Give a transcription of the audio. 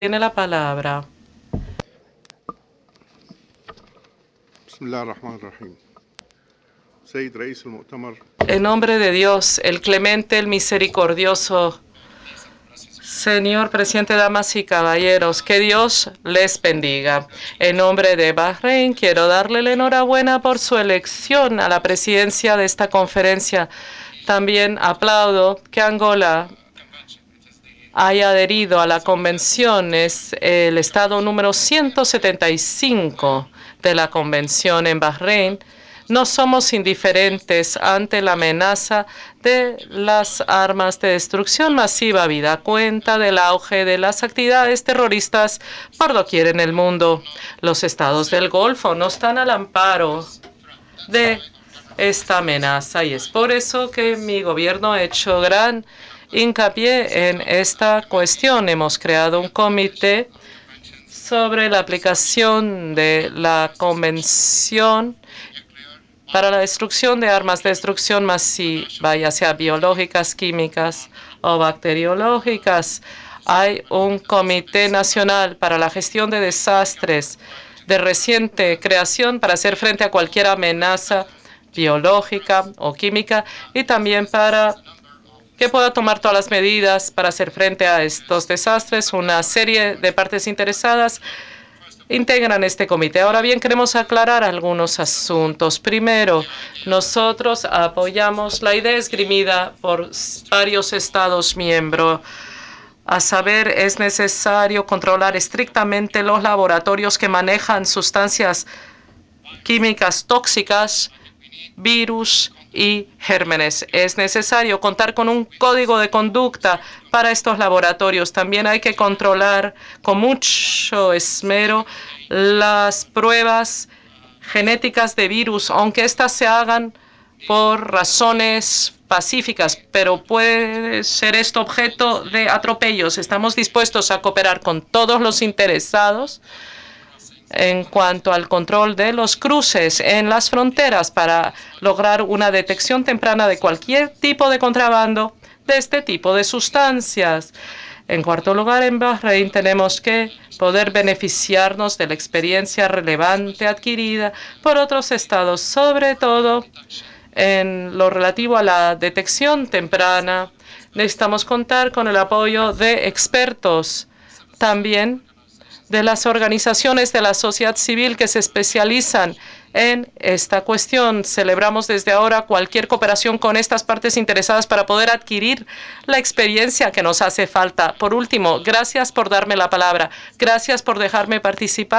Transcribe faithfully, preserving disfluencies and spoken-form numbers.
Tiene la palabra. بسم الله الرحمن الرحيم. سيد رئيس المؤتمر. En nombre de Dios, el clemente, el misericordioso, Señor presidente, damas y caballeros, que Dios les bendiga. En nombre de Bahrein, quiero darle la enhorabuena por su elección a la presidencia de esta conferencia. También aplaudo que Angola haya adherido a la convención. Es el estado número ciento setenta y cinco de la convención en Bahrein. No somos indiferentes ante la amenaza de las armas de destrucción masiva, habida cuenta del auge de las actividades terroristas por doquier en el mundo. Los estados del Golfo no están al amparo de esta amenaza y es por eso que mi gobierno ha hecho gran hincapié en esta cuestión. Hemos creado un comité sobre la aplicación de la Convención para la destrucción de armas de destrucción masiva, ya sea biológicas, químicas o bacteriológicas. Hay un Comité Nacional para la Gestión de Desastres de reciente creación para hacer frente a cualquier amenaza biológica o química y también para que pueda tomar todas las medidas para hacer frente a estos desastres. Una serie de partes interesadas integran este comité. Ahora bien, queremos aclarar algunos asuntos. Primero, nosotros apoyamos la idea esgrimida por varios Estados miembros. A saber, es necesario controlar estrictamente los laboratorios que manejan sustancias químicas tóxicas, virus y gérmenes. Es necesario contar con un código de conducta para estos laboratorios. También hay que controlar con mucho esmero las pruebas genéticas de virus, aunque éstas se hagan por razones pacíficas, pero puede ser esto objeto de atropellos. Estamos dispuestos a cooperar con todos los interesados en cuanto al control de los cruces en las fronteras para lograr una detección temprana de cualquier tipo de contrabando de este tipo de sustancias. En cuarto lugar, en Bahrein tenemos que poder beneficiarnos de la experiencia relevante adquirida por otros estados, sobre todo en lo relativo a la detección temprana. Necesitamos contar con el apoyo de expertos, también de las organizaciones de la sociedad civil que se especializan en esta cuestión. Celebramos desde ahora cualquier cooperación con estas partes interesadas para poder adquirir la experiencia que nos hace falta. Por último, gracias por darme la palabra. Gracias por dejarme participar